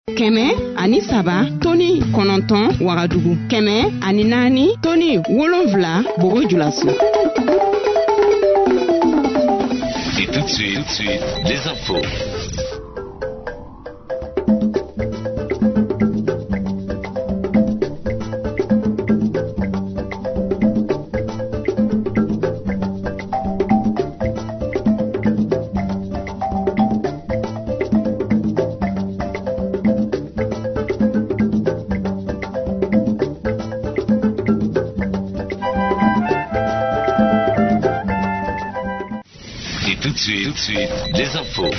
Kɛmɛ ani saba toni kɔnɔntɔn Wagadugu. Kɛmɛ ani naani toni 7 Bogo Dioulasso. Et tout de suite, les infos. Tout de suite, les infos.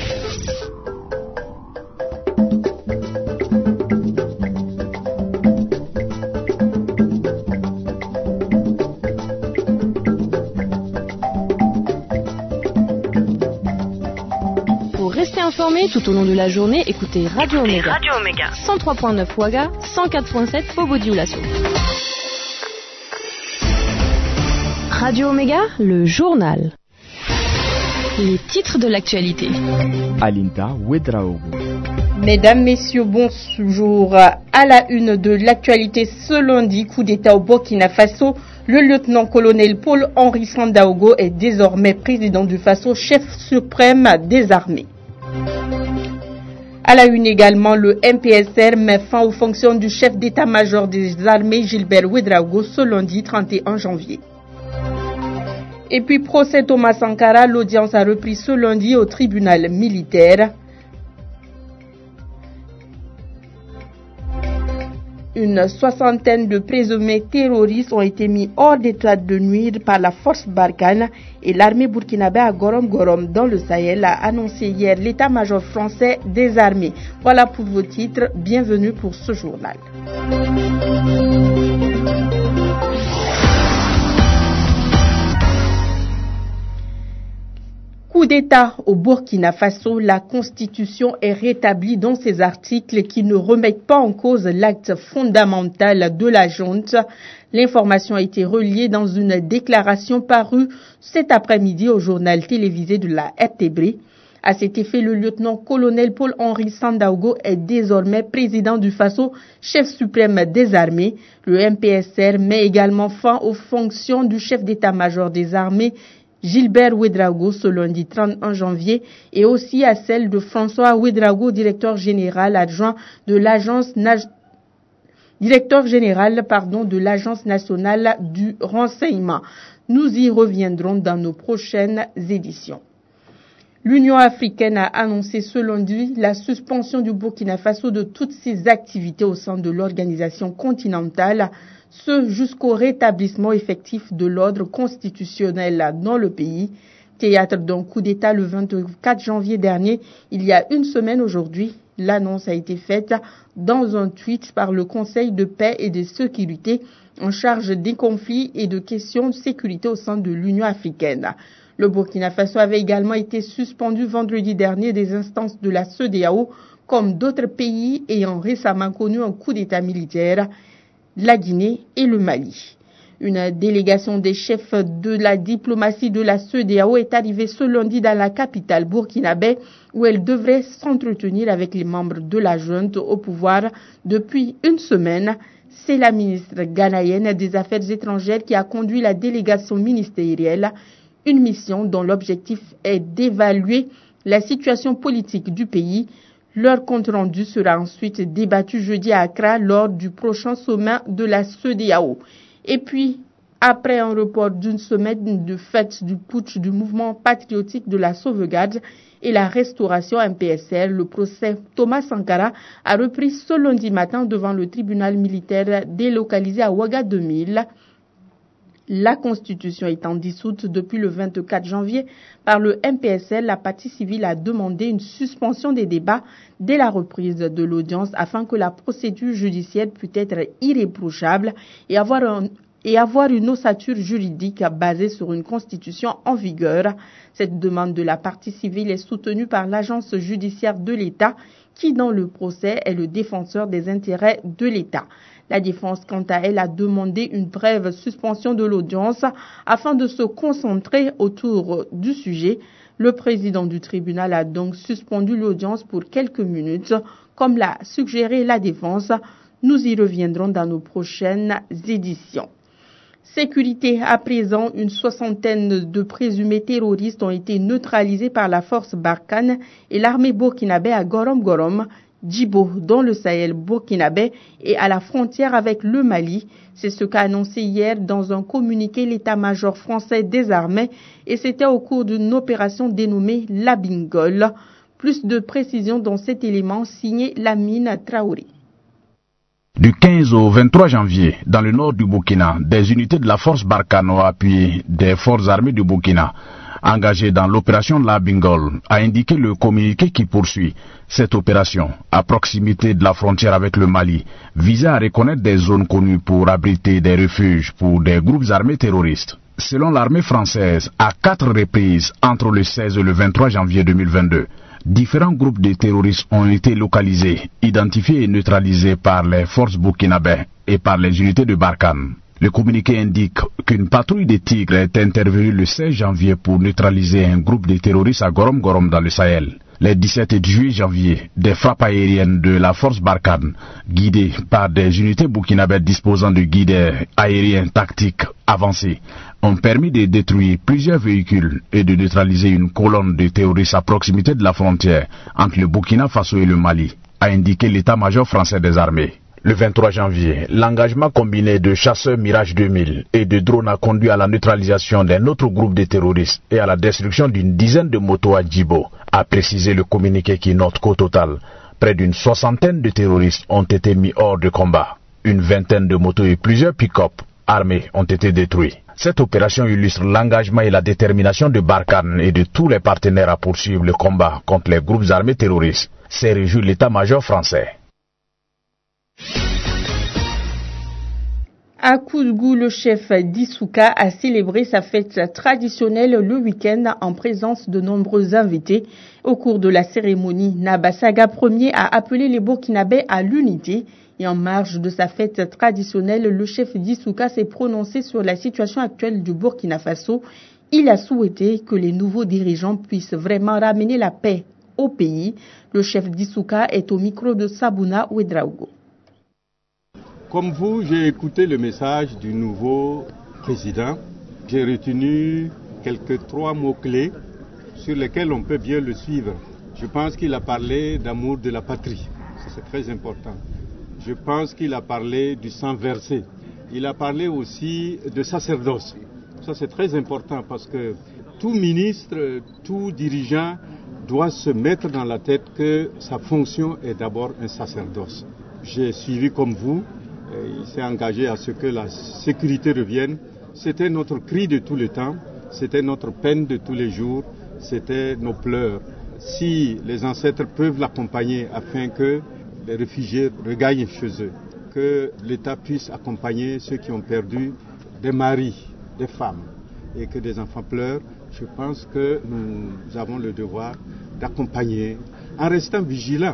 Pour rester informé tout au long de la journée, écoutez Radio Omega. 103.9 Ouaga, 104.7 Bobo Dioulasso. Radio Omega, le journal. Les titres de l'actualité. Alinta Ouedraogo. Mesdames, Messieurs, bonjour. À la une de l'actualité ce lundi, coup d'État au Burkina Faso, le lieutenant-colonel Paul-Henri Sandaogo est désormais président du Faso, chef suprême des armées. À la une également, le MPSR met fin aux fonctions du chef d'état-major des armées, Gilbert Ouedraogo, ce lundi 31 janvier. Et puis, procès Thomas Sankara, l'audience a repris ce lundi au tribunal militaire. Une soixantaine de présumés terroristes ont été mis hors d'état de nuire par la force Barkhane et l'armée burkinabé à Gorom dans le Sahel a annoncé hier l'état-major français des armées. Voilà pour vos titres. Bienvenue pour ce journal. Coup d'État au Burkina Faso, la Constitution est rétablie dans ses articles qui ne remettent pas en cause l'acte fondamental de la junte. L'information a été reliée dans une déclaration parue cet après-midi au journal télévisé de la RTB. À cet effet, le lieutenant-colonel Paul-Henri Sandaogo est désormais président du Faso, chef suprême des armées. Le MPSR met également fin aux fonctions du chef d'état-major des armées, Gilbert Ouedraogo, ce lundi 31 janvier, et aussi à celle de François Ouedraogo, directeur général adjoint de l'Agence nationale du renseignement. Nous y reviendrons dans nos prochaines éditions. L'Union africaine a annoncé ce lundi la suspension du Burkina Faso de toutes ses activités au sein de l'organisation continentale, ce jusqu'au rétablissement effectif de l'ordre constitutionnel dans le pays. Théâtre d'un coup d'État le 24 janvier dernier, il y a une semaine aujourd'hui, l'annonce a été faite dans un tweet par le Conseil de paix et de sécurité en charge des conflits et de questions de sécurité au sein de l'Union africaine. Le Burkina Faso avait également été suspendu vendredi dernier des instances de la CEDEAO, comme d'autres pays ayant récemment connu un coup d'État militaire, la Guinée et le Mali. Une délégation des chefs de la diplomatie de la CEDEAO est arrivée ce lundi dans la capitale burkinabé où elle devrait s'entretenir avec les membres de la junte au pouvoir depuis une semaine. C'est la ministre ghanéenne des Affaires étrangères qui a conduit la délégation ministérielle, une mission dont l'objectif est d'évaluer la situation politique du pays. Leur compte-rendu sera ensuite débattu jeudi à Accra lors du prochain sommet de la CEDEAO. Et puis, après un report d'une semaine de fête du putsch du mouvement patriotique de la sauvegarde et la restauration MPSR, le procès Thomas Sankara a repris ce lundi matin devant le tribunal militaire délocalisé à Ouaga 2000. La Constitution étant dissoute depuis le 24 janvier par le MPSR, la partie civile a demandé une suspension des débats dès la reprise de l'audience afin que la procédure judiciaire puisse être irréprochable et avoir une ossature juridique basée sur une constitution en vigueur. Cette demande de la partie civile est soutenue par l'agence judiciaire de l'État qui dans le procès est le défenseur des intérêts de l'État. La défense, quant à elle, a demandé une brève suspension de l'audience afin de se concentrer autour du sujet. Le président du tribunal a donc suspendu l'audience pour quelques minutes, comme l'a suggéré la défense. Nous y reviendrons dans nos prochaines éditions. Sécurité à présent, une soixantaine de présumés terroristes ont été neutralisés par la force Barkhane et l'armée burkinabé à Gorom, Djibo, dans le Sahel burkinabé et à la frontière avec le Mali. C'est ce qu'a annoncé hier dans un communiqué l'état-major français des armées et c'était au cours d'une opération dénommée La Bingole. Plus de précisions dans cet élément signé Lamine Traoré. Du 15 au 23 janvier, dans le nord du Burkina, des unités de la force Barkhane ont appuyé des forces armées du Burkina, engagées dans l'opération La Bingole, a indiqué le communiqué qui poursuit. Cette opération, à proximité de la frontière avec le Mali, visait à reconnaître des zones connues pour abriter des refuges pour des groupes armés terroristes. Selon l'armée française, à 4 reprises entre le 16 et le 23 janvier 2022, différents groupes de terroristes ont été localisés, identifiés et neutralisés par les forces burkinabées et par les unités de Barkhane. Le communiqué indique qu'une patrouille de tigres est intervenue le 16 janvier pour neutraliser un groupe de terroristes à Gorom dans le Sahel. Les 17 et 18 janvier, des frappes aériennes de la force Barkhane, guidées par des unités burkinabées disposant de guideurs aériens tactiques avancés, ont permis de détruire plusieurs véhicules et de neutraliser une colonne de terroristes à proximité de la frontière entre le Burkina Faso et le Mali, a indiqué l'état-major français des armées. Le 23 janvier, l'engagement combiné de chasseurs Mirage 2000 et de drones a conduit à la neutralisation d'un autre groupe de terroristes et à la destruction d'une dizaine de motos à Djibo, a précisé le communiqué qui note qu'au total, près d'une soixantaine de terroristes ont été mis hors de combat. Une vingtaine de motos et plusieurs pick-up armés ont été détruits. Cette opération illustre l'engagement et la détermination de Barkhane et de tous les partenaires à poursuivre le combat contre les groupes armés terroristes, s'est réjoui l'état-major français. À Kouzgou, le chef d'Issouka a célébré sa fête traditionnelle le week-end en présence de nombreux invités. Au cours de la cérémonie, Nabasaga Ier a appelé les Burkinabés à l'unité. Et en marge de sa fête traditionnelle, le chef d'Issouka s'est prononcé sur la situation actuelle du Burkina Faso. Il a souhaité que les nouveaux dirigeants puissent vraiment ramener la paix au pays. Le chef d'Issouka est au micro de Sabouna Ouedraogo. Comme vous, j'ai écouté le message du nouveau président. J'ai retenu quelques 3 mots-clés sur lesquels on peut bien le suivre. Je pense qu'il a parlé d'amour de la patrie. C'est très important. Je pense qu'il a parlé du sang versé. Il a parlé aussi de sacerdoce. Ça, c'est très important parce que tout ministre, tout dirigeant doit se mettre dans la tête que sa fonction est d'abord un sacerdoce. J'ai suivi comme vous. Il s'est engagé à ce que la sécurité revienne. C'était notre cri de tout le temps, c'était notre peine de tous les jours, c'était nos pleurs. Si les ancêtres peuvent l'accompagner afin que les réfugiés regagnent chez eux, que l'État puisse accompagner ceux qui ont perdu des maris, des femmes, et que des enfants pleurent, je pense que nous avons le devoir d'accompagner en restant vigilants,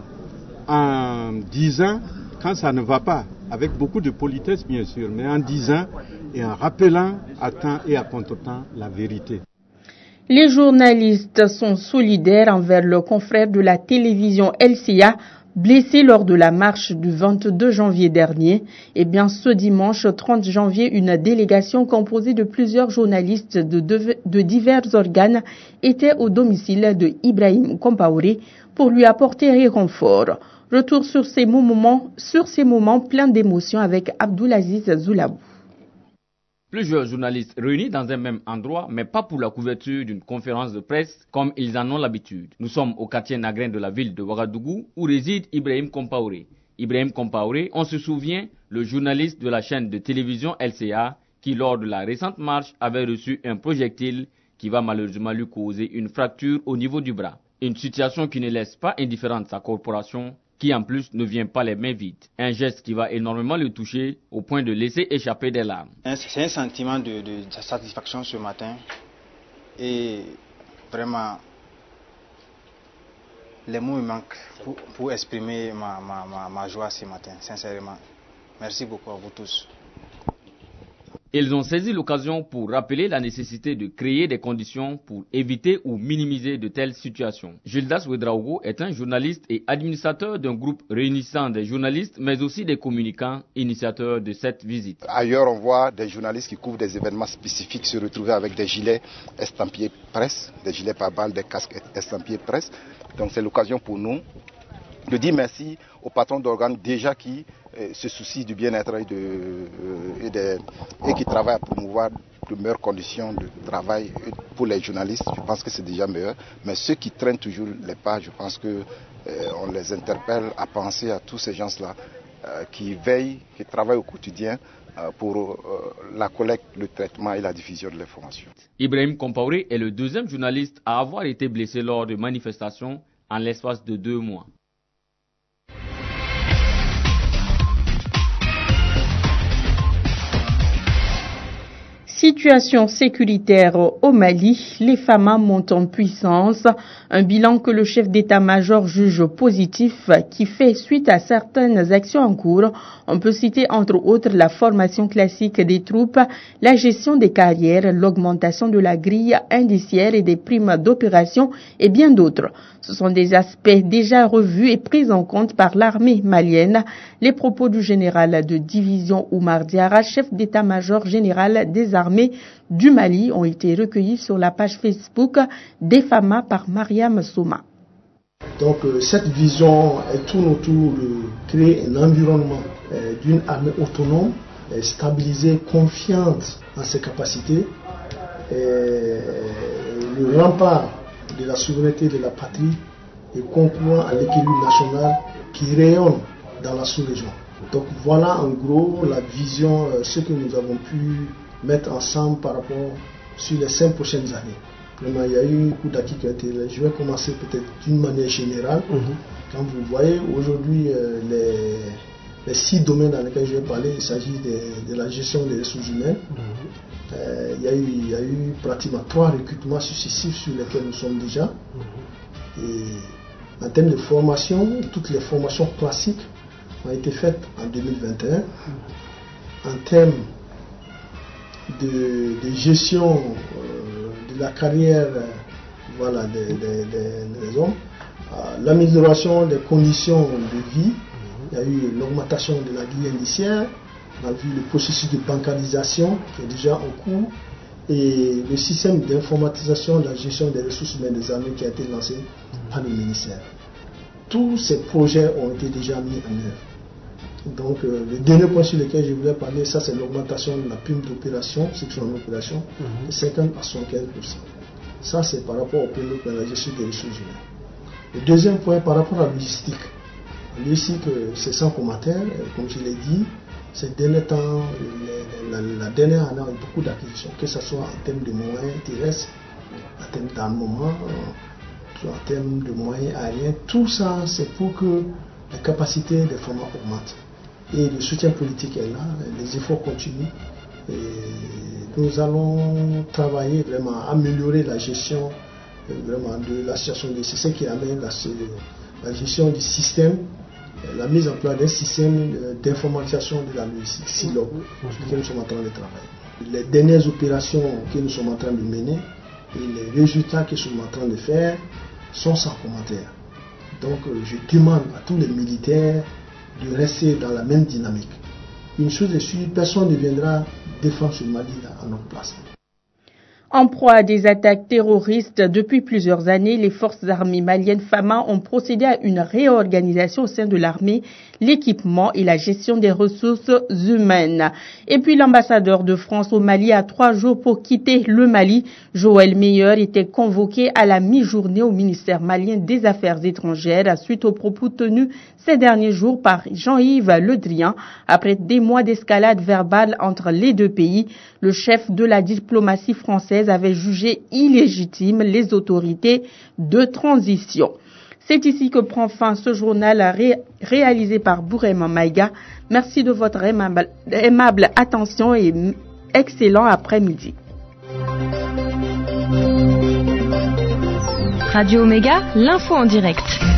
en disant quand ça ne va pas, avec beaucoup de politesse bien sûr, mais en disant et en rappelant à temps et à contre-temps la vérité. Les journalistes sont solidaires envers leurs confrères de la télévision LCA blessés lors de la marche du 22 janvier dernier. Eh bien, ce dimanche 30 janvier, une délégation composée de plusieurs journalistes de divers organes était au domicile de Ibrahim Compaoré pour lui apporter réconfort. Retour sur ces moments pleins d'émotions avec Abdoulaziz Zoulabou. Plusieurs journalistes réunis dans un même endroit, mais pas pour la couverture d'une conférence de presse comme ils en ont l'habitude. Nous sommes au quartier Nagrin de la ville de Ouagadougou où réside Ibrahim Compaoré. Ibrahim Compaoré, on se souvient, le journaliste de la chaîne de télévision LCA qui lors de la récente marche avait reçu un projectile qui va malheureusement lui causer une fracture au niveau du bras. Une situation qui ne laisse pas indifférente sa corporation, qui en plus ne vient pas les mains vides. Un geste qui va énormément le toucher au point de laisser échapper des larmes. C'est un sentiment de satisfaction ce matin et vraiment Les mots me manquent pour exprimer ma joie ce matin, sincèrement. Merci beaucoup à vous tous. Ils ont saisi l'occasion pour rappeler la nécessité de créer des conditions pour éviter ou minimiser de telles situations. Gildas Ouedraogo est un journaliste et administrateur d'un groupe réunissant des journalistes, mais aussi des communicants, initiateurs de cette visite. Ailleurs, on voit des journalistes qui couvrent des événements spécifiques se retrouver avec des gilets estampillés presse, des gilets pare-balles, des casques estampillés presse. Donc c'est l'occasion pour nous de dire merci aux patrons d'organes déjà qui se soucient du bien-être et qui travaillent à promouvoir de meilleures conditions de travail pour les journalistes. Je pense que c'est déjà meilleur. Mais ceux qui traînent toujours les pas, je pense qu'on les interpelle à penser à tous ces gens-là qui veillent, qui travaillent au quotidien pour la collecte, le traitement et la diffusion de l'information. Ibrahim Kompaoré est le deuxième journaliste à avoir été blessé lors de manifestations en l'espace de 2 mois. Situation sécuritaire au Mali, les FAMA montent en puissance, un bilan que le chef d'état-major juge positif qui fait suite à certaines actions en cours. On peut citer entre autres la formation classique des troupes, la gestion des carrières, l'augmentation de la grille indiciaire et des primes d'opération et bien d'autres. Ce sont des aspects déjà revus et pris en compte par l'armée malienne. Les propos du général de division Oumar Diarra, chef d'état-major général des armées du Mali, ont été recueillis sur la page Facebook des FAMA par Mariam Souma. Donc cette vision tourne autour de créer un environnement d'une armée autonome, stabilisée, confiante en ses capacités, le rempart de la souveraineté de la patrie et concourant à l'équilibre national qui rayonne dans la sous-région. Donc voilà en gros la vision, ce que nous avons pu mettre ensemble par rapport sur les 5 prochaines années. Vraiment, il y a eu beaucoup d'acquis qui ont été là. Je vais commencer peut-être d'une manière générale. Quand vous voyez aujourd'hui les 6 domaines dans lesquels je vais parler, il s'agit de la gestion des ressources humaines. Il y a eu pratiquement 3 recrutements successifs sur lesquels nous sommes déjà. Et en termes de formation, toutes les formations classiques ont été faites en 2021. En termes de gestion de la carrière des hommes, l'amélioration des conditions de vie, il y a eu l'augmentation de la grille indiciaire, on a vu le processus de bancarisation qui est déjà en cours et le système d'informatisation de la gestion des ressources humaines des armées qui a été lancé par le ministère. Tous ces projets ont été déjà mis en œuvre. Donc le dernier point sur lequel je voulais parler, ça c'est l'augmentation de la prime d'opération, section en opération, de 50 à 75%. Ça c'est par rapport au premier point de la gestion des ressources humaines. Le deuxième point par rapport à la logistique. La logistique c'est sans commentaire, comme je l'ai dit, ces derniers temps, la dernière année a eu beaucoup d'acquisitions, que ce soit en termes de moyens terrestres, en termes d'armement, en termes de moyens aériens, tout ça c'est pour que les capacités des FAMA augmentent. Et le soutien politique est là, les efforts continuent. Et nous allons travailler vraiment à améliorer la gestion vraiment de la situation de c'est ce qui amène la gestion du système, la mise en place d'un système d'informatisation de la logistique, SILOG, sur lequel nous sommes en train de travailler. Les dernières opérations que nous sommes en train de mener et les résultats que nous sommes en train de faire sont sans commentaire. Donc je demande à tous les militaires de rester dans la même dynamique. Une chose est sûre, personne ne viendra défendre ce Mali à notre place. En proie à des attaques terroristes depuis plusieurs années, les forces armées maliennes FAMA ont procédé à une réorganisation au sein de l'armée, l'équipement et la gestion des ressources humaines. Et puis l'ambassadeur de France au Mali a 3 jours pour quitter le Mali. Joël Meyer était convoqué à la mi-journée au ministère malien des Affaires étrangères suite aux propos tenus ces derniers jours par Jean-Yves Le Drian. Après des mois d'escalade verbale entre les deux pays, le chef de la diplomatie française avait jugé illégitime les autorités de transition. C'est ici que prend fin ce journal réalisé par Bourema Maïga. Merci de votre aimable attention et excellent après-midi. Radio Omega, l'info en direct.